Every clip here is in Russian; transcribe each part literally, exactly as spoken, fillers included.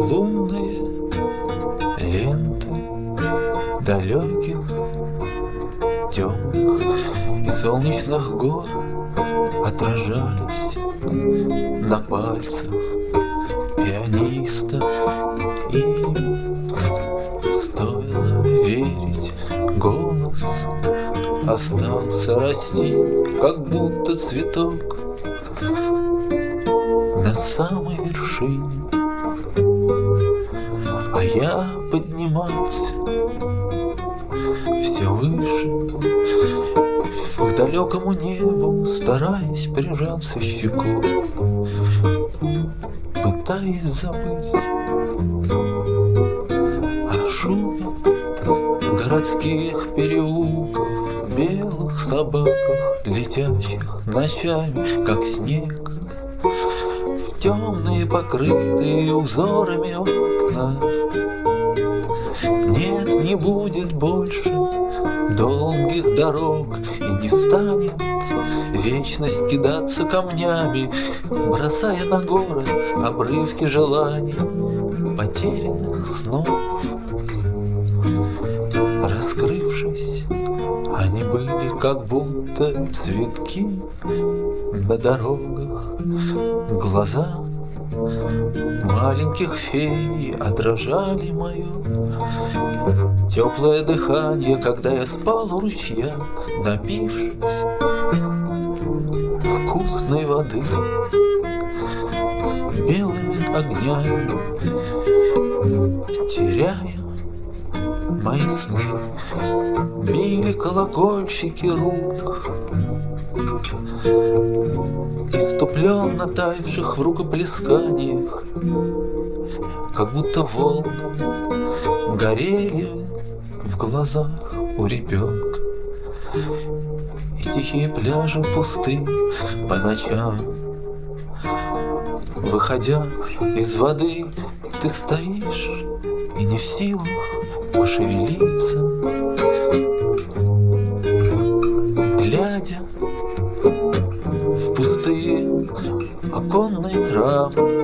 лунные ленты далеких, темных и солнечных гор отражались на пальцах пианиста. И стоило верить, голос остался расти, как будто цветок на самой вершине. А я поднимался все выше к далекому небу, стараясь прижаться щекой, пытаясь забыть о шуме городских переулков, белых собаках, летящих ночами, как снег, в темные покрытые узорами окна. Нет, не будет больше долгих дорог, и не станет вечность кидаться камнями, бросая на город обрывки желаний, потерянных снов. Раскрывшись, они были как будто цветки на дорогах. Глаза маленьких фей отражали мое теплое дыхание, когда я спал у ручья, напившись вкусной воды. Белыми огнями теряя мои сны, били колокольчики рук, иступленно таявших в рукоплесканиях, как будто волны горели в глазах у ребенка. И тихие пляжи пусты по ночам. Выходя из воды, ты стоишь и не в силах пошевелиться, глядя в пустые оконные рамы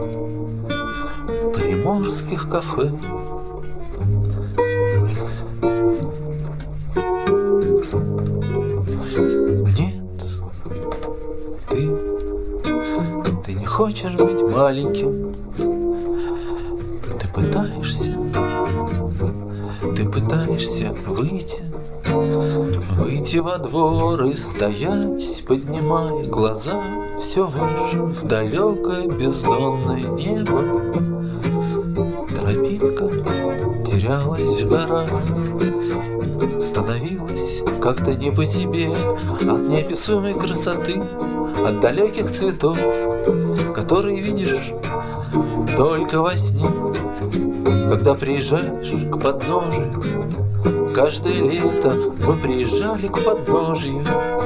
приморских кафе. Нет, ты, ты не хочешь быть маленьким. Ты пытаешься, ты пытаешься выйти, выйти во двор и стоять, поднимая глаза все выше в далекое бездонное небо. Тропинка терялась в горах, становилась как-то не по себе от неописуемой красоты, от далеких цветов, которые видишь только во сне, когда приезжаешь к подножию. Каждое лето мы приезжали к подножью.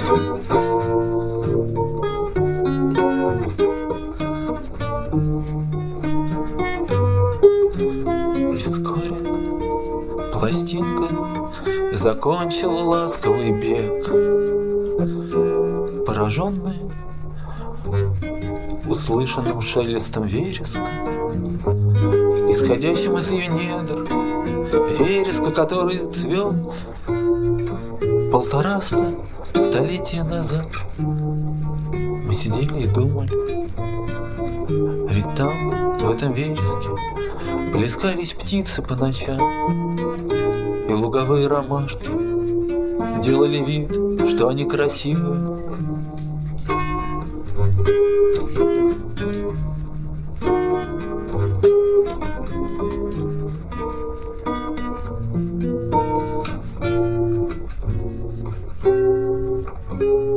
И вскоре пластинка закончила ласковый бег, пораженная услышанным шелестом вереска, исходящим из ее недр, вереска, который цвел полтораста столетия назад. Мы сидели и думали, ведь там, в этом вереске, плескались птицы по ночам, и луговые ромашки делали вид, что они красивые.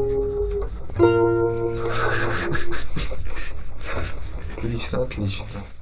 Отлично, отлично.